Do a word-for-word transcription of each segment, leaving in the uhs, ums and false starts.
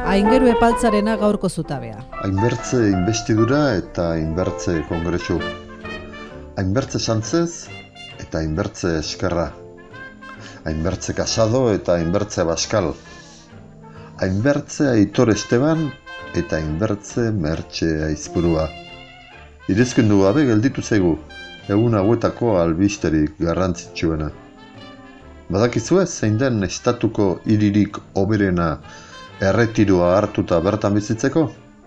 Aingeru epaltzarena gaurko zutabea. Hainbertze inbestidura eta hainbertze kongresu. Hainbertze santzez eta hainbertze eskerra. Hainbertze Casado eta hainbertze Baskal. Hainbertze Aitor Esteban eta hainbertze Mertxe Aizpurua. Irezkendu gabe gelditu zaigu, egun hauetako albisterik garrantzitsuena. Badakizue zein den estatuko hiririk hoberena erretiroa hartuta bertan bizitzeko?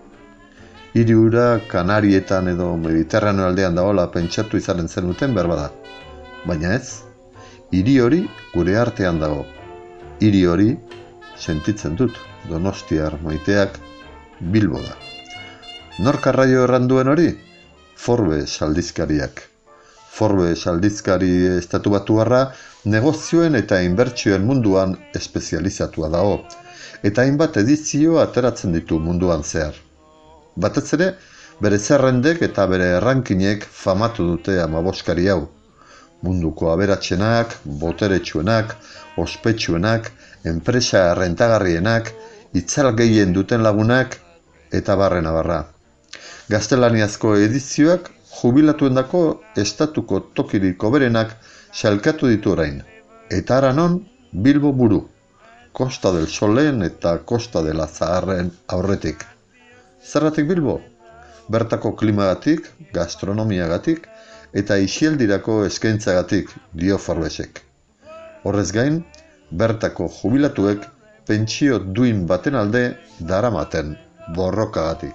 Hiri hura Kanarietan edo Mediterraneo aldean dagoela pentsatu izanen zenuten berbada. Baina ez, hiri hori gure artean dago. Hiri hori sentitzen dut, Donostiar maiteak Bilbo da. Nork arraio erranduen hori? Forbes aldizkariak. Forbes aldizkari estatubatuarra negozioen eta inbertsioen munduan espezializatua dago, eta hainbat edizio ateratzen ditu munduan zehar. Batez ere, bere zerrendek eta bere errankinek famatu dute amaboskari hau. Munduko aberatsenak, boteretsuenak, ospetsuenak, enpresa rentagarrienak, itzal gehien duten lagunak, eta barrena barra. Gaztelaniazko edizioak jubilatuendako estatuko tokirik hoberenak salkatu ditu orain, eta haranon Bilbo buru, Costa del Solen eta Costa de la Zaharren aurretik. Zerratik Bilbo? Bertako klimagatik, gastronomiagatik eta isildirako eskaintzagatik, dio Forbesek. Horrez gain, bertako jubilatuek pentsio duin baten alde daramaten borrokagatik.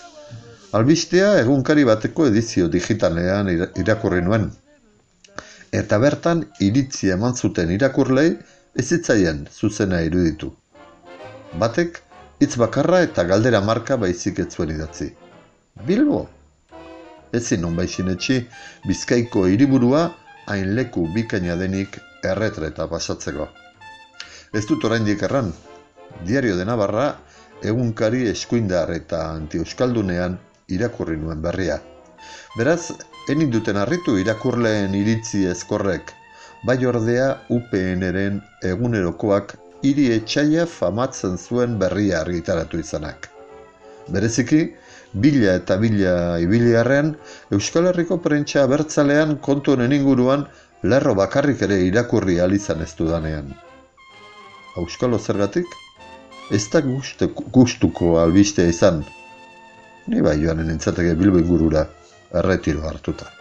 Albistea egunkari bateko edizio digitalean irakurri nuen, eta bertan iritzia eman zuten irakurlei ez zitzaien zuzena iruditu. Batek hitz bakarra eta galdera marka baizik ez zuen idatzi. Bilbo? Ezin non sinetsi Bizkaiko hiriburua hain leku bikaina denik erretreta pasatzeko. Ez dut oraindik erran, Diario de Navarra egunkari eskuindar eta anti-euskaldunean irakurri nuen berria. Beraz, enin duten harritu irakurleen iritzi ezkorrek, bai ordea U P N-ren egunerokoak hiri etxaila famatzen zuen berria argitaratu izanak. Bereziki, bila eta bila ibiliarrean, Euskal Herriko prentsa abertzalean kontu honen inguruan lerro bakarrik ere irakurri alizan ez dudanean. Auskalo zergatik? Ez da gustuko albistea izan. Ni bai joanen entzateke Bilbo ingurura erretiro hartuta.